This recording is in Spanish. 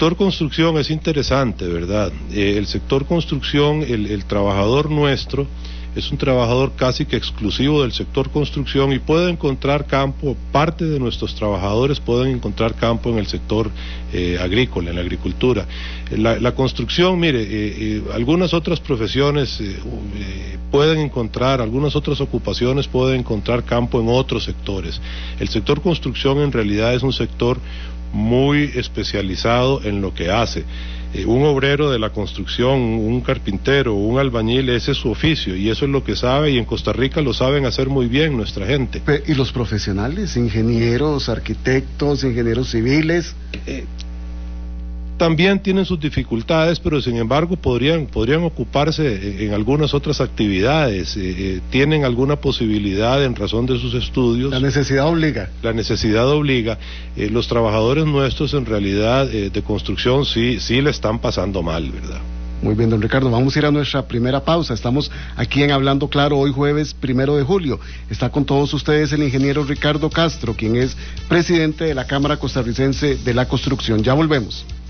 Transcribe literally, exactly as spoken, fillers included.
sector construcción es interesante, ¿verdad? Eh, el sector construcción, el, el trabajador nuestro es un trabajador casi que exclusivo del sector construcción y puede encontrar campo, parte de nuestros trabajadores pueden encontrar campo en el sector eh, agrícola, en la agricultura. La, la construcción, mire, eh, eh, algunas otras profesiones eh, eh, pueden encontrar, algunas otras ocupaciones pueden encontrar campo en otros sectores. El sector construcción en realidad es un sector muy especializado en lo que hace. Eh, un obrero de la construcción, un carpintero, un albañil, ese es su oficio y eso es lo que sabe, y en Costa Rica lo saben hacer muy bien nuestra gente. ¿Y los profesionales, ingenieros, arquitectos, ingenieros civiles? Eh, también tienen sus dificultades, pero sin embargo podrían, podrían ocuparse en algunas otras actividades, eh, eh, tienen alguna posibilidad en razón de sus estudios. La necesidad obliga. La necesidad obliga. Eh, los trabajadores nuestros en realidad eh, de construcción sí, sí le están pasando mal, ¿verdad? Muy bien, don Ricardo, vamos a ir a nuestra primera pausa. Estamos aquí en Hablando Claro, hoy jueves primero de julio. Está con todos ustedes el ingeniero Ricardo Castro, quien es presidente de la Cámara Costarricense de la Construcción. Ya volvemos.